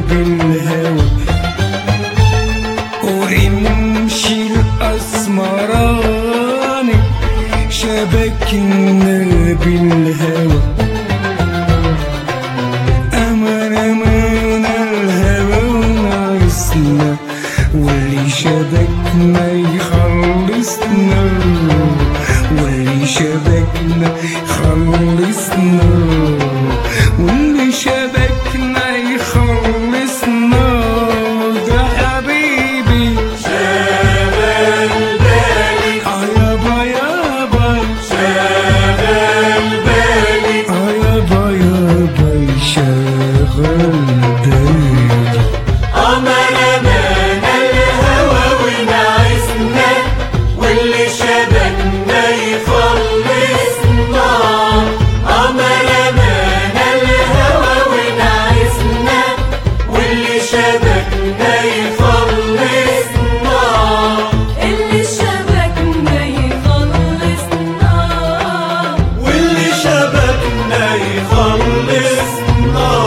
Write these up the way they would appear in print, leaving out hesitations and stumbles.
بالهوى، ورمشي الأسمراني شبكنا بالهوى. أمرنا الهوى ونعسنا، واللي شبكنا يخلصنا، واللي شبكنا يخلصنا، واللي شبكنا يخلصنا. ده حبيبي شغل بالي، يابا يابا شغل بالي، يابا يابا شغل بالي. أمرنا الهوى ونعسنا، واللي شبكنا يخلصنا. أمرنا الهوى ونعسنا، واللي شبكنا يخلصنا. اللي شبكنا يخلصنا، واللي شبكنا يخلصنا.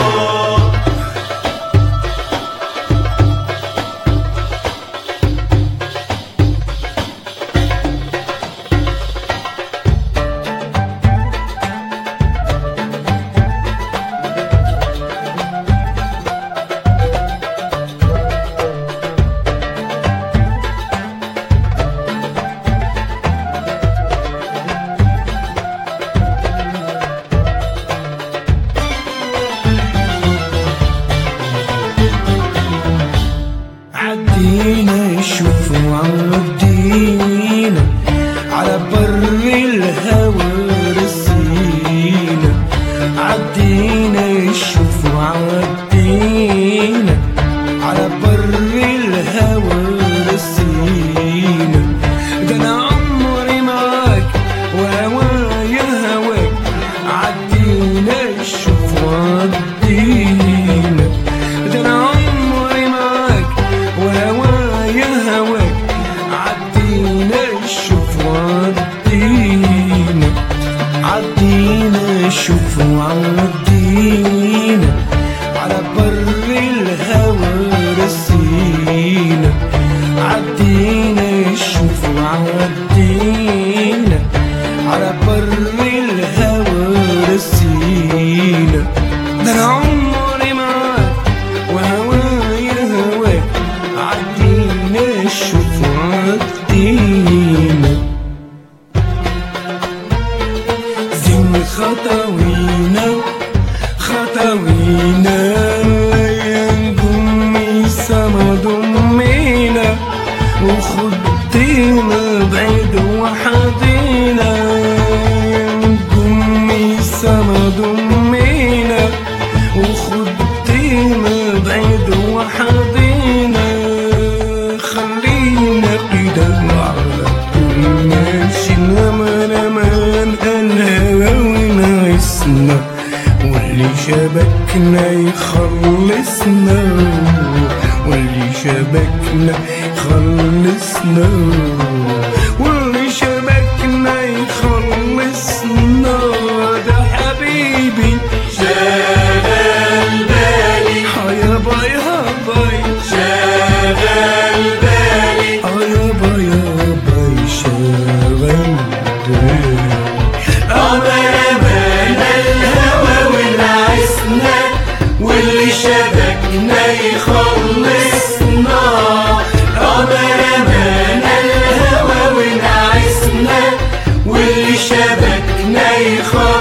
عدينا شوف وعدينا على بر الهوى رسينا. عدينا شوف وعدينا على بر الهوى رسينا. ده انا عمري معاك وهوايا هواك. عدينا شوف وعدينا، ده انا عمري معاك وهوايا هواك. عدينا شوف وعدينا، عدينا شوف وعدينا على بر الهوى رسينا. عدينا شوف وعدينا على بر الهوى رسينا. ده انا عمري معاك وهوايا هواك. عدينا شوف وعدينا، زين خطوينا خطوينا يا نجومي سما ضمينا، وخدينا بعيد وحدينا. يا نجومي سما ضمينا، وخدينا بعيد وحدينا. خلينا كده على طول ماشي، نمان الهوى ونعسنا، واللي شبكنا يخلصنا، واللي شبكنا يخلصنا، واللي شبكنا يخلصنا. ده حبيبي شغل بالي، يابا يابا شغل بالي، يابا يابا شغل بالي. أمرنا الهوى ونعسنا، واللي شبكنا يخلصنا. أمرنا الهوى ونعسنا، واللي شبكنا يخلصنا.